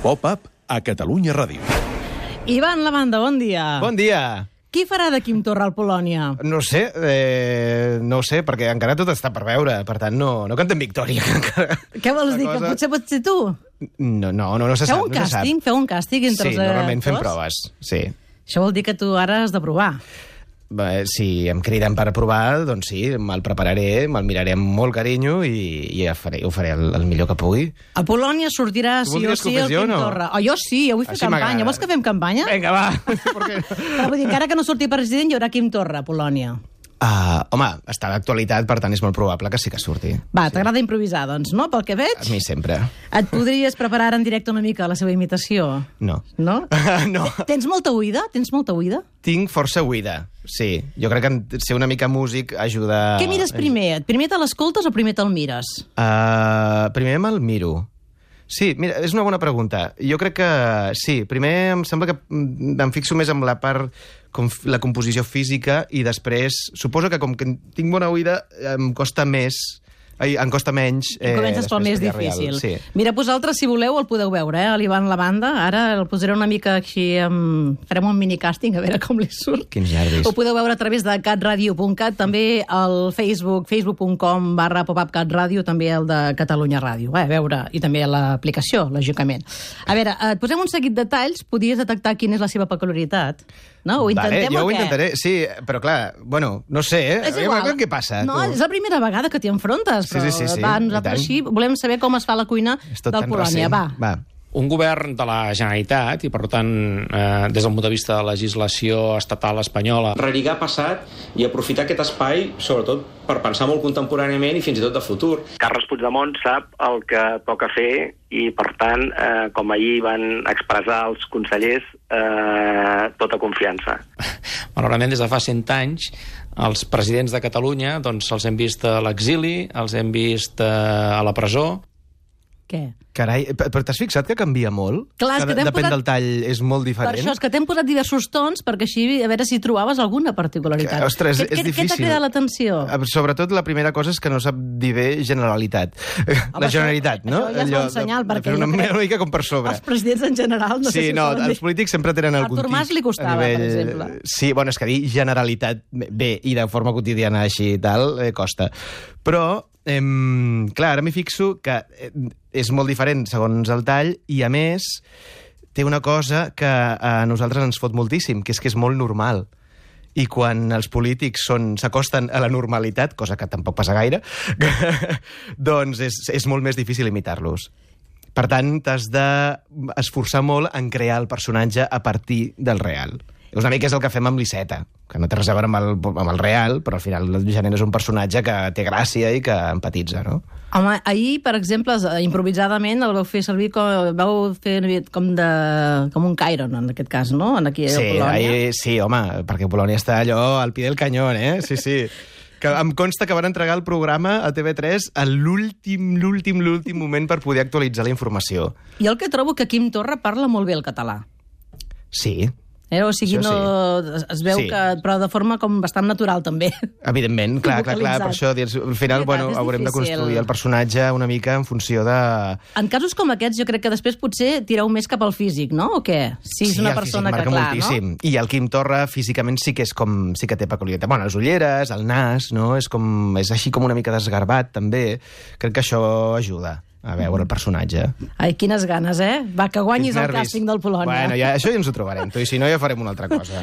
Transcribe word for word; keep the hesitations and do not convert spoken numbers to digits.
Pop-up a Catalunya Ràdio. Ivan Lavanda, bon dia. Bon dia. Qui farà de Quim Torra al Polònia? No ho sé, eh, no ho sé, perquè encara tot està per veure, per tant, no, no cantem victòria. Què vols dir, cosa... que potser pots ser tu? No, no, no, no se feu sap. Un no càsting? Feu un càsting entre sí, els actors? Sí, normalment fem proves, sí. Això vol dir que tu ara has de provar. Bé, si em criden per provar, doncs sí, me'l prepararé, me'l miraré amb molt carinyo i, i ja faré, ho faré el, el millor que pugui. A Polònia sortirà sí o sí el Quim Torra. Oh, jo sí, jo vull fer Així campanya. Vols que fem campanya? Vinga, va. Però vull dir, encara que no surti president, hi haurà Quim Torra a Polònia. Uh, home, està d'actualitat, per tant és molt probable que sí que surti. Va, sí. T'agrada improvisar, doncs, no? Pel que veig. A mi sempre. Et podries preparar en directe una mica la seva imitació? No. No? No. Tens molta oïda? Tens molta oïda? Tinc força oïda, sí. Jo crec que ser una mica músic ajuda... Què mires primer? Primer te l'escoltes o primer te'l mires? Uh, primer me'l miro. Sí, mira, és una bona pregunta. Jo crec que sí. Primer em sembla que em fixo més en la part, com la composició física, i després, suposo que com que tinc bona oïda, em costa més... Ai, em costa menys... Eh, comences pel més difícil. Sí. Mira, vosaltres, si voleu, el podeu veure, eh? L'Ivan Lavanda. Ara el posaré una mica així... Amb... Farem un minicàsting, a veure com li surt. Quins nervis. Ho podeu veure a través de catradio punt cat, també al Facebook, facebook punt com barra popupcatradio, també el de Catalunya Ràdio. Eh? A veure, i també l'aplicació, lògicament. A veure, et posem un seguit de detalls, podies detectar quina és la seva peculiaritat. No? Ho intentem vale, jo o ho què? intentaré, sí, però clar, bueno, no sé, eh? És igual. Què passa? No, tu? és la primera vegada que t'hi enfrontes, però sí, sí, sí, sí. Va, nosaltres així volem saber com es fa la cuina del Polònia. Va. Va. Un govern de la Generalitat, i per tant, eh, des del punt de vista de la legislació estatal espanyola, relligar passat i aprofitar aquest espai, sobretot, per pensar molt contemporàniament i fins i tot de futur. Carles Puigdemont sap el que toca fer i, per tant, eh, com ahir van expressar els consellers, eh, tota confiança. Malauradament, des de fa cent anys, els presidents de Catalunya doncs, els hem vist a l'exili, els hem vist eh, a la presó. Què? Carai, però t'has fixat que canvia molt? Clar, que que depèn posat... del tall, és molt diferent. Per això és que t'hem posat diversos tons, perquè així a veure si trobaves alguna particularitat. Que, ostres, què, és què, difícil. Què t'ha cridat l'atenció? Sobretot la primera cosa és que no sap dir bé generalitat. Home, la generalitat, això, no? Això ja és bon senyal, perquè... Una, crec... una mica com per sobre. Els presidents en general, no sí, sé si no, els els polítics sempre tenen algun tic. A Artur Mas li costava, nivell... per exemple. Sí, bueno, és que dir generalitat bé i de forma quotidiana així i tal, eh, costa. Però... Eh, clar, ara m'hi fixo que és molt diferent segons el tall i, a més, té una cosa que a nosaltres ens fot moltíssim, que és que és molt normal. I quan els polítics són s'acosten a la normalitat, cosa que tampoc passa gaire, doncs és, és molt més difícil imitar-los. Per tant, t'has d'esforçar molt en crear el personatge a partir del real. Una mica és el que fem amb l'Iceta, que no té res a veure amb el, amb el real, però al final el Janet és un personatge que té gràcia i que empatitza, no? Home, ahir, per exemple, improvisadament el vau fer servir com, vau fer com, de, com un Cairon, en aquest cas, no? En aquí, sí, a Polònia. Ahir, sí, home, perquè Polònia està allò al pie del canyón, eh? Sí, sí. Que em consta que van entregar el programa a T V tres a l'últim, l'últim, l'últim moment per poder actualitzar la informació. I el que trobo que Quim Torra parla molt bé el català. Sí. Eh? O sigui, no, sí. Es veu sí. que... Però de forma com bastant natural, també. Evidentment, clar, clar, clar. Per això, al final, sí, bueno, haurem de construir el personatge una mica en funció de... En casos com aquests, jo crec que després potser tireu més cap al físic, no? O què? Si és sí, una el persona físic marca que, clar, moltíssim. No? I el Quim Torra, físicament, sí que és com... Sí que té peculiaritat. Bueno, les ulleres, el nas, no? És com... És així com una mica desgarbat, també. Crec que això ajuda a veure el personatge. Ai, quines ganes, eh? Va, que guanyis el càsting del Polònia. Bueno, ja, això ja ens ho trobarem. I si no, ja farem una altra cosa.